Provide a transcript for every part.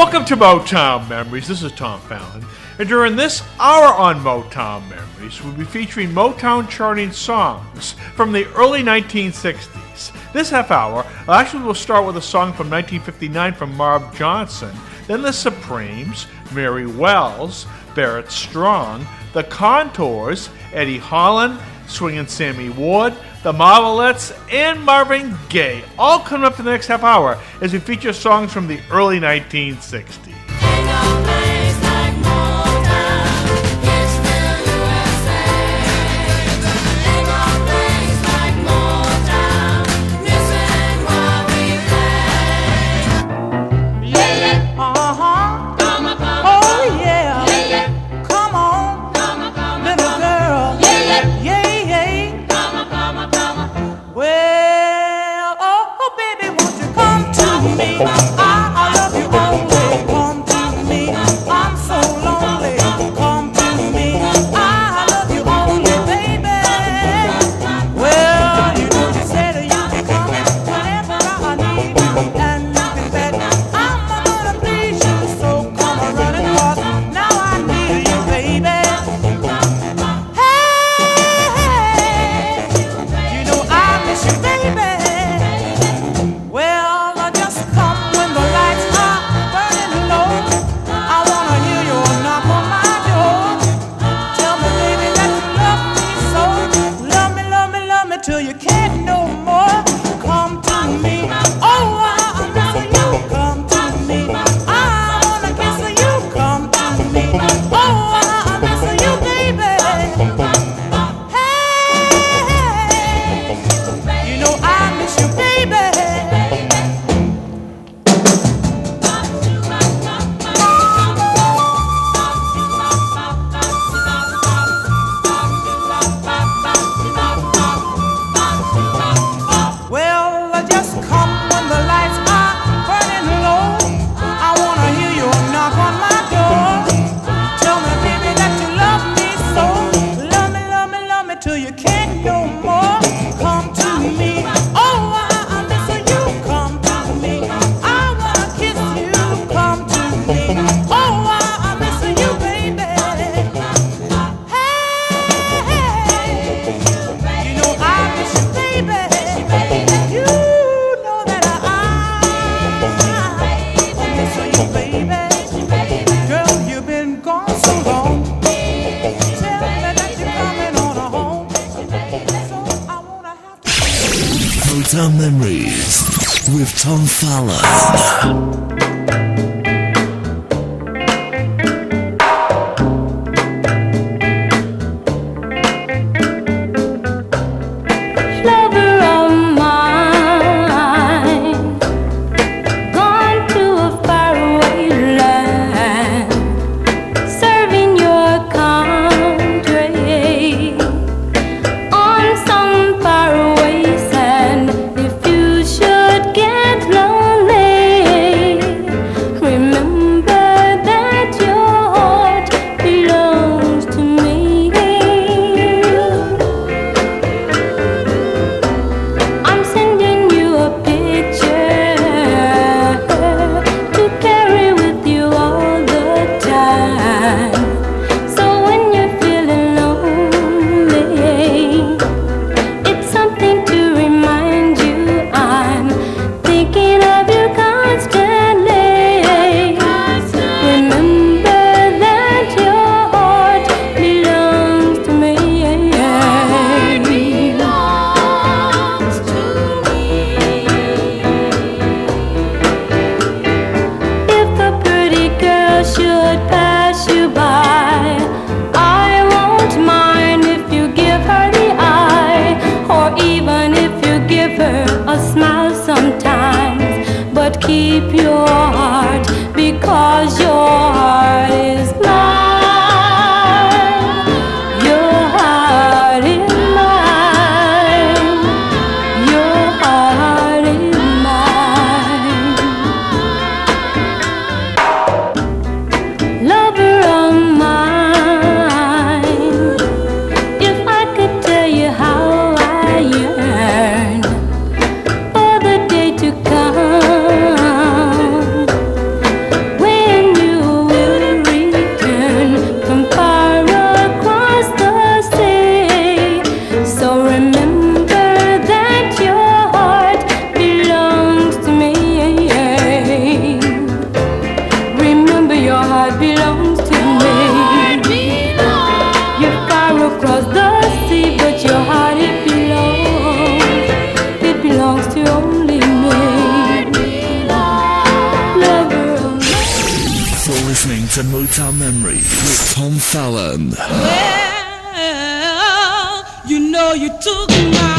Welcome to Motown Memories. This is Tom Fallon. And during this hour on Motown Memories, we'll be featuring Motown charting songs from the early 1960s. This half hour actually will start with a song from 1959 from Marv Johnson, then the Supremes, Mary Wells, Barrett Strong, the Contours, Eddie Holland, Swingin' Sammy Ward, the Marvelettes, and Marvin Gaye, all coming up in the next half hour as we feature songs from the early 1960s. Motown Memories with Tom Fallon. To come Fallon. Well, you know you took my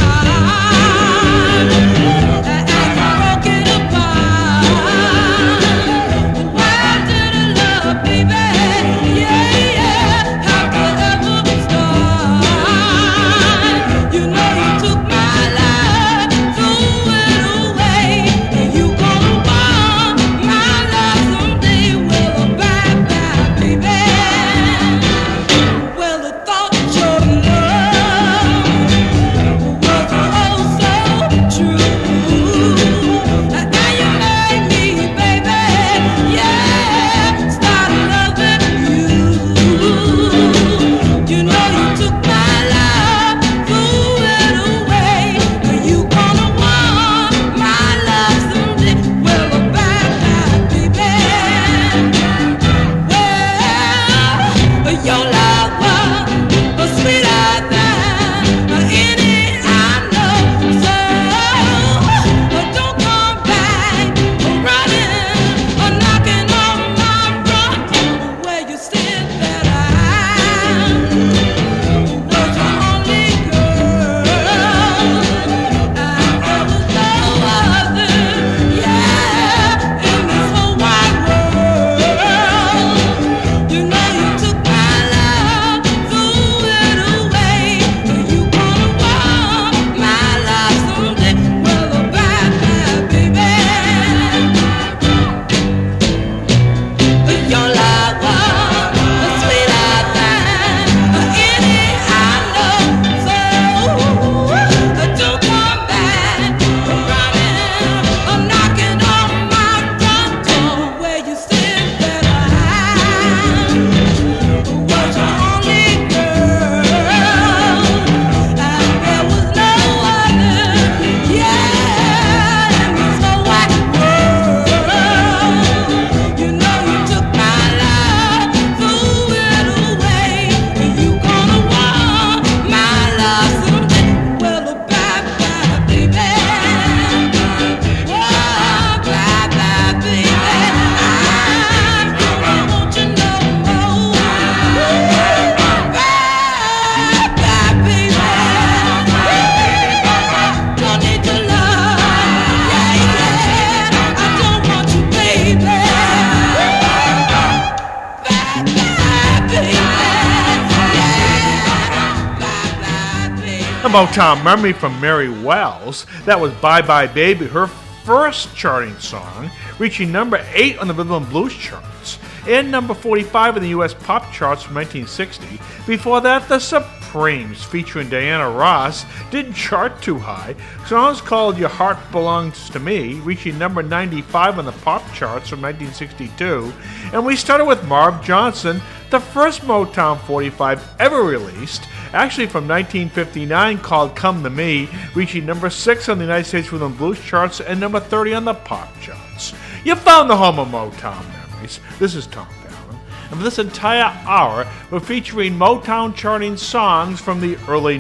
Motown Memory from Mary Wells. That was Bye Bye Baby, her first charting song, reaching number 8 on the Rhythm and Blues charts and number 45 in the U.S. pop charts from 1960. Before that, the Supremes, featuring Diana Ross, didn't chart too high. Songs called Your Heart Belongs to Me, reaching number 95 on the pop charts from 1962. And we started with Marv Johnson, the first Motown 45 ever released, actually from 1959, called Come to Me, reaching number 6 on the United States Rhythm and Blues charts and number 30 on the pop charts. You found the home of Motown memories. This is Tom Fallon, and for this entire hour, we're featuring Motown charting songs from the early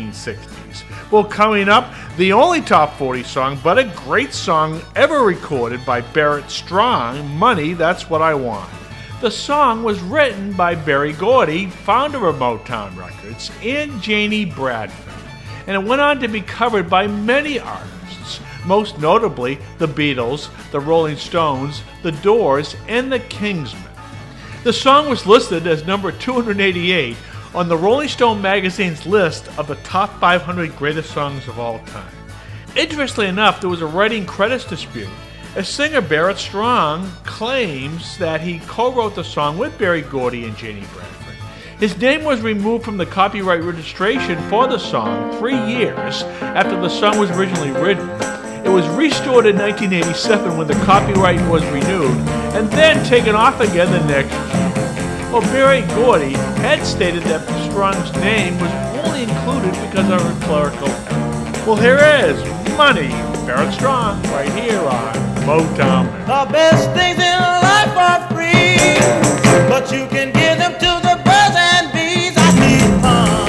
1960s. Well, coming up, the only top 40 song, but a great song ever recorded by Barrett Strong, Money, That's What I Want. The song was written by Berry Gordy, founder of Motown Records, and Janie Bradford, and it went on to be covered by many artists, most notably the Beatles, the Rolling Stones, the Doors, and the Kingsmen. The song was listed as number 288 on the Rolling Stone magazine's list of the top 500 greatest songs of all time. Interestingly enough, there was a writing credits dispute. As singer Barrett Strong claims that he co-wrote the song with Berry Gordy and Janie Bradford. His name was removed from the copyright registration for the song 3 years after the song was originally written. It was restored in 1987 when the copyright was renewed, and then taken off again the next year. Well, Berry Gordy had stated that Strong's name was only included because of a clerical error. Well, here is Money, Barrett Strong, right here on Motown. The best things in life are free, but you can give them to the birds and bees. I need fun.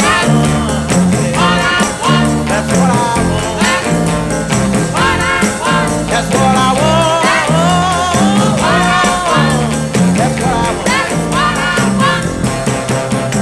That's what I want. That's what I want. That's what I want.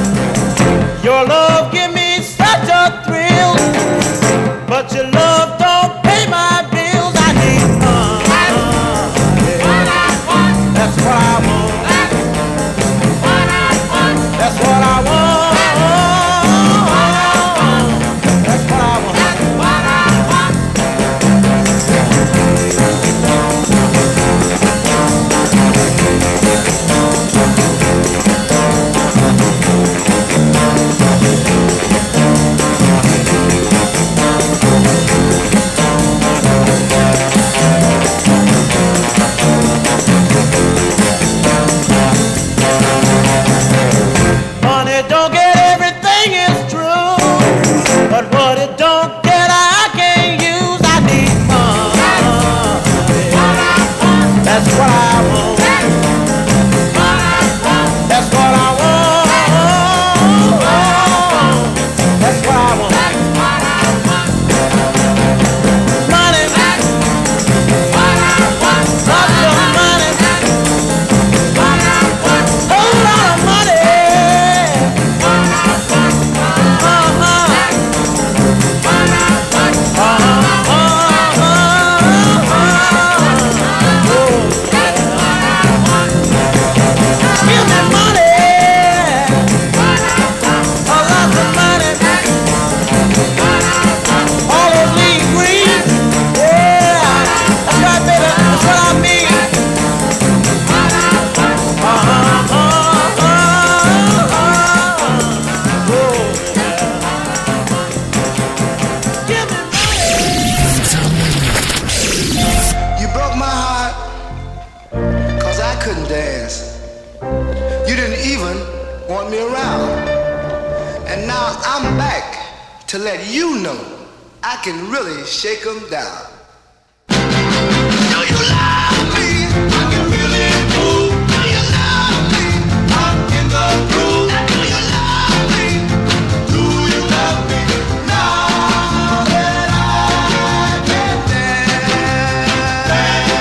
I'm back to let you know I can really shake 'em down. Do you love me? I can really move. Do you love me? I'm in the groove. Now do you love me? Do you love me? Now that I can dance.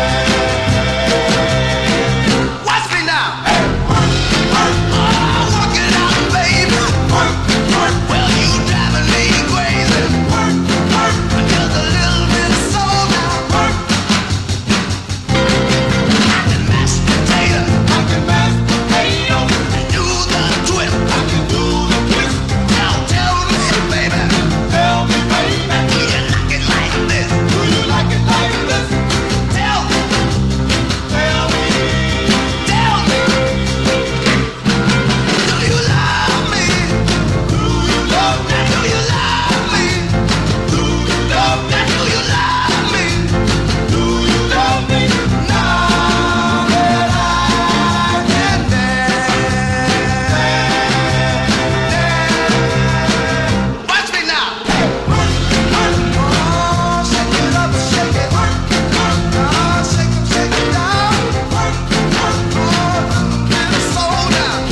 Watch me now. Hey, work, work, oh, work it out, baby. Work, work. Well, you driving me crazy. Work, work. Just a little bit slow now. Work. I can mash potato. I can mash potato. And do the twist. I can do the twist. Now tell me, baby. Tell me, baby. Do you like it like this? Do you like it like this? Tell me. Tell me. Tell me. Do you love me? Do you love me? Do you love me? Do you love me? Do you love me? Do you love me? Now that I can dance. Watch me now. Work, work, oh, shake it up, shake it. Work, work, oh, shake it, shake it down. Work, work, oh, and slow down.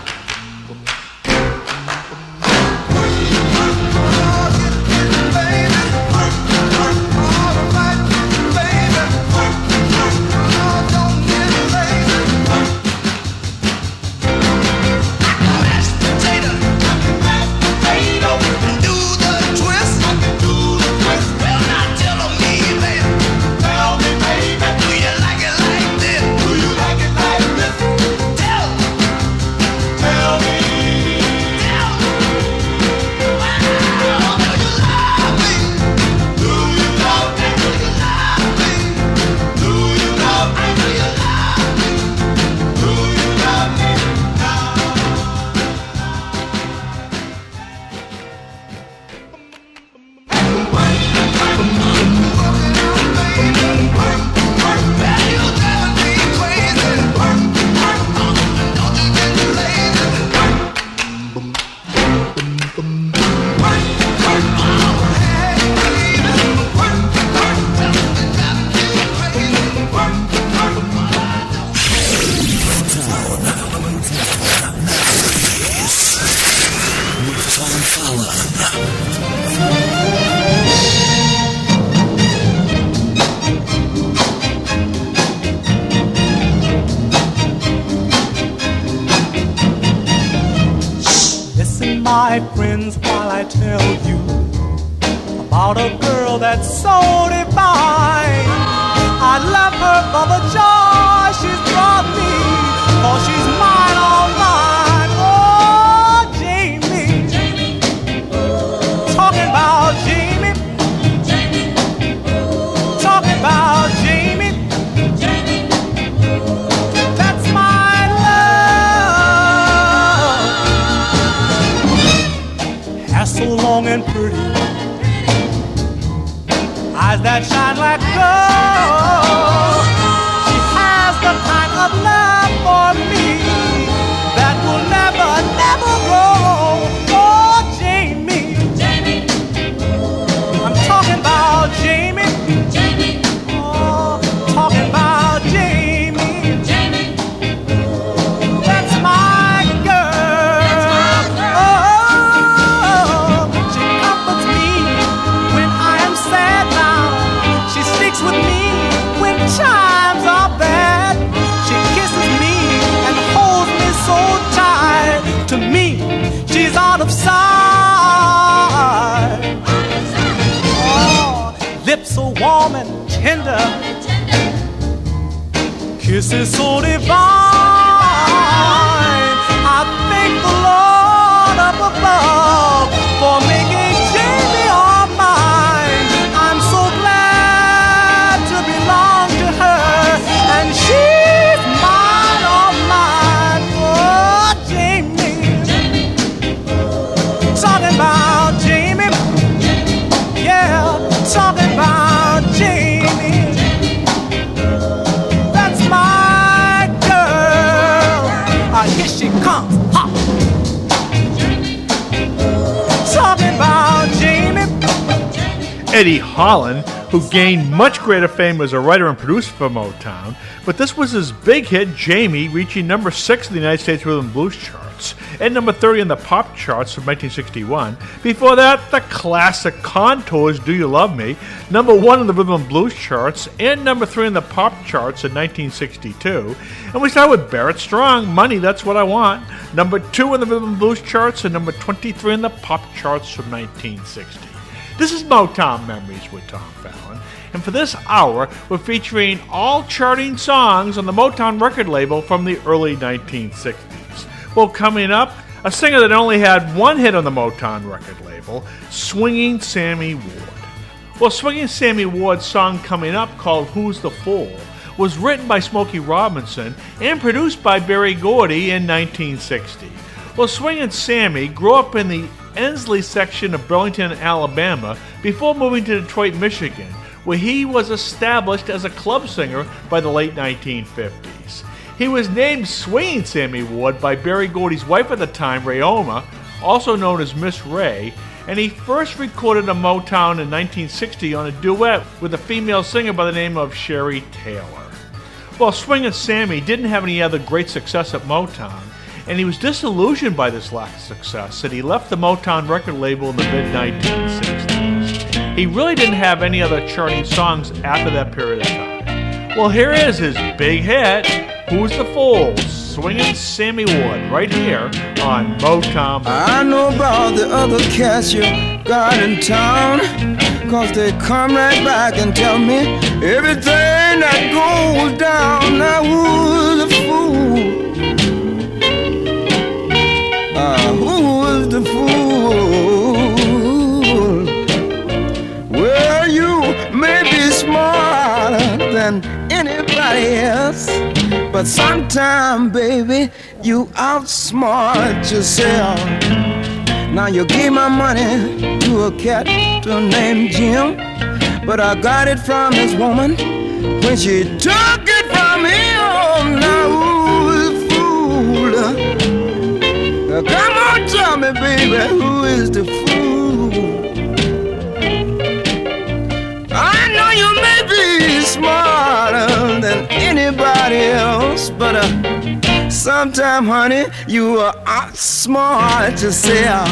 Tom Fallon. Listen, my friends, while I tell you about a girl that's so divine. I love her for the joy she's brought me, for she's mine, all mine. Oh, Jamie, talking about Jamie, talking about Jamie. That's my love. Hair so long and pretty, eyes that shine like gold. She has the kind of love for me that will never, never grow. Oh, Jamie, I'm talking about Jamie. Oh, talking about Jamie. That's my girl. Oh, she comforts me when I am sad now. She sticks with me when times are bad. She kisses me and holds me so tight. To me, she's out of sight. Oh, lips so warm and tender, kisses so divine. I thank the Lord up above for making Jamie all mine. I'm so glad to belong to her, and she's mine, all mine. Oh, Jamie, talking about Jamie, yeah, talking about Jamie. That's my girl. Eddie Holland, who gained much greater fame as a writer and producer for Motown, but this was his big hit, Jamie, reaching number 6 in the United States Rhythm and Blues charts, and number 30 in the pop charts from 1961. Before that, the classic Contours, Do You Love Me, number 1 in the Rhythm and Blues charts, and number 3 in the pop charts in 1962. And we start with Barrett Strong, Money, That's What I Want, number 2 in the Rhythm and Blues charts, and number 23 in the pop charts from 1960. This is Motown Memories with Tom Fallon, and for this hour, we're featuring all charting songs on the Motown record label from the early 1960s. Well, coming up, a singer that only had one hit on the Motown record label, Swinging Sammy Ward. Well, Swinging Sammy Ward's song coming up, called Who's the Fool, was written by Smokey Robinson and produced by Berry Gordy in 1960. Well, Swingin' Sammy grew up in the Ensley section of Burlington, Alabama, before moving to Detroit, Michigan, where he was established as a club singer by the late 1950s. He was named Swingin' Sammy Ward by Berry Gordy's wife at the time, Rayoma, also known as Miss Ray, and he first recorded a Motown in 1960 on a duet with a female singer by the name of Sherry Taylor. Well, Swingin' Sammy didn't have any other great success at Motown, and he was disillusioned by this lack of success, and he left the Motown record label in the mid-1960s. He really didn't have any other charting songs after that period of time. Well, here is his big hit, Who's the Fool? Swingin' Sammy Ward, right here on Motown. I know about the other cats you got in town, 'cause they come right back and tell me everything that goes down. Now who's the fool? Who's the fool? Well, you may be smarter than anybody else, but sometime, baby, you outsmart yourself. Now you gave my money to a cat named Jim, but I got it from his woman when she took it from him. Now who's the fool? Come on, tell me, baby, who is the fool? I know you may be smarter than anybody else, but sometime, honey, you outsmart yourself.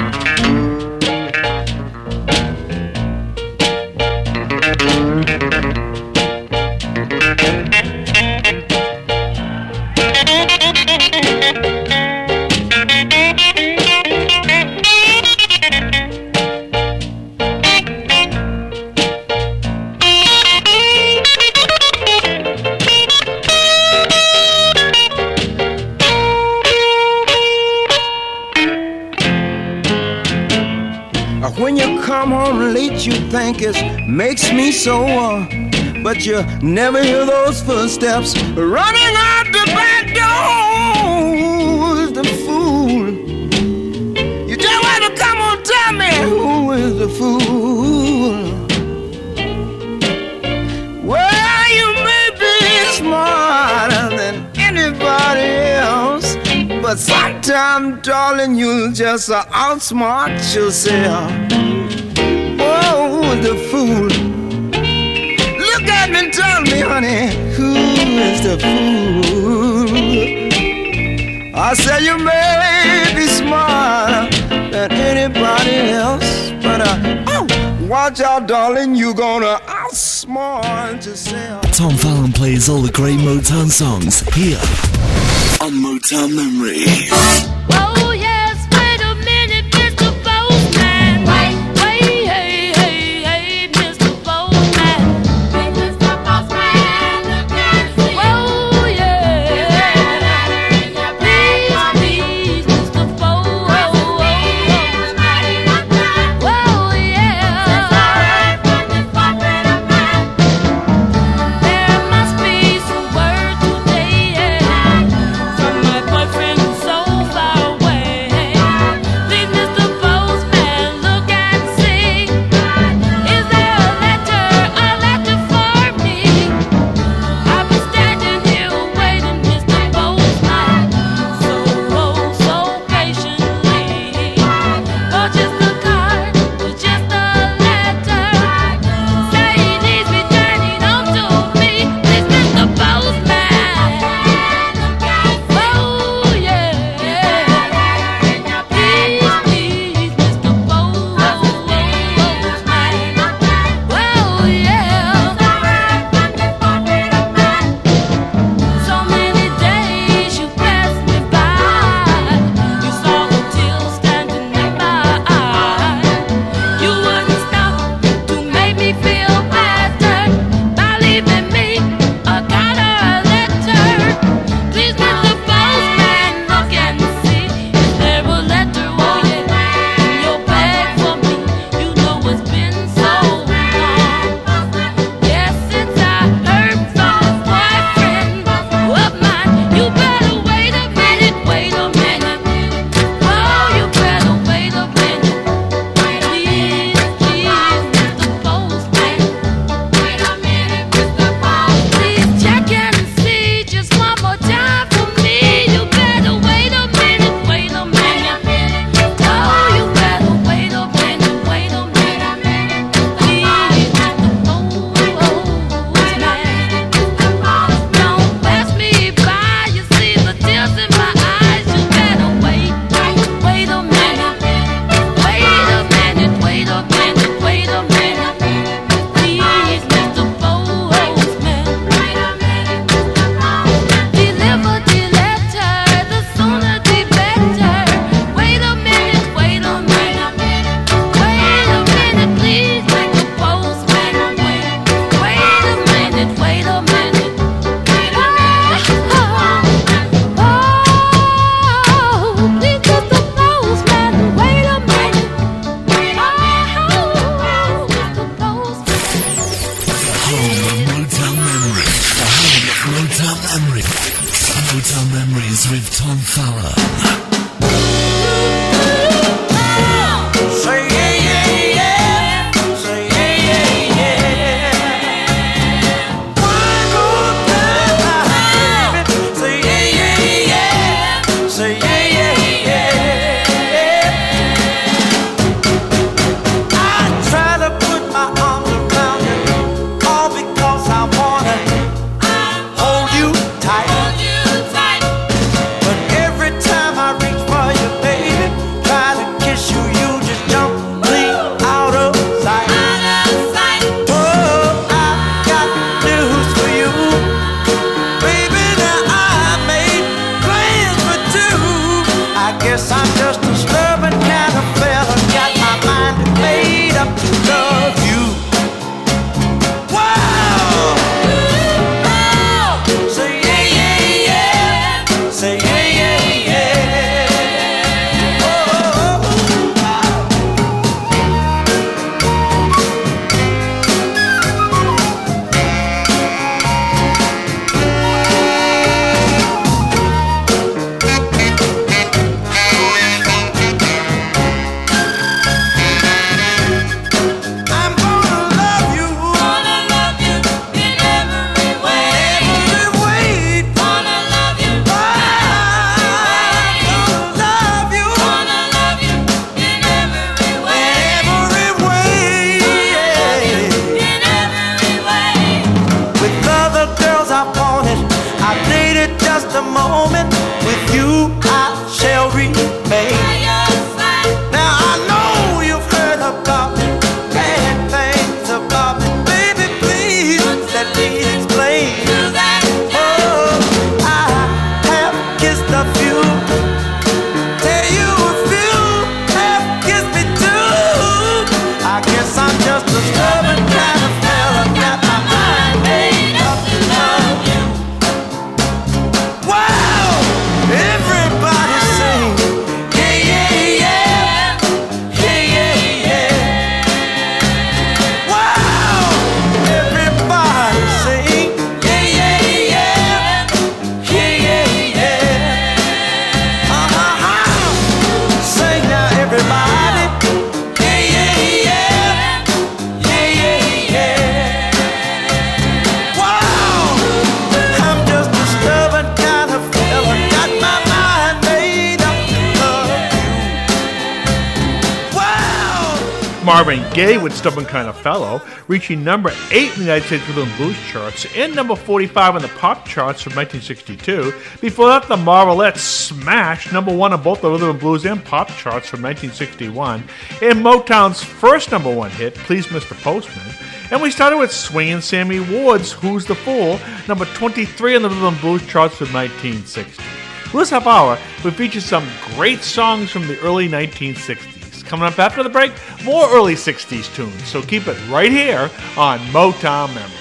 When you come home late, you think it makes me sore, but you never hear those footsteps running out the back door. Who's the fool? You just want to come on, tell me who is the fool? Well, you may be smarter than anybody else, but sometimes, darling, you just outsmart yourself. Oh, the fool. Look at me and tell me, honey, who is the fool? I say you may be smarter than anybody else, but watch out, darling, you gonna outsmart yourself. Tom Fallon plays all the great Motown songs here on Motown Memories. Oh yes, wait a minute, Mr. Postman. Wait, hey, hey, hey, Mr. Postman. Hey, Mr. Postman, look and see. Oh yeah, please, please, Mr. Postman. Oh yeah, there must be some word today from my boyfriend who's so far Marvin Gaye with Stubborn Kind of Fellow, reaching number 8 in the United States Rhythm and Blues charts and number 45 on the pop charts from 1962. Before that, the Marvelettes smashed number 1 on both the Rhythm and Blues and pop charts from 1961. And Motown's first number 1 hit, Please Mr. Postman. And we started with Swingin' Sammy Ward's Who's the Fool, number 23 on the Rhythm and Blues charts from 1960. This half hour, we featured some great songs from the early 1960s. Coming up after the break, more early 60s tunes, so keep it right here on Motown Memories.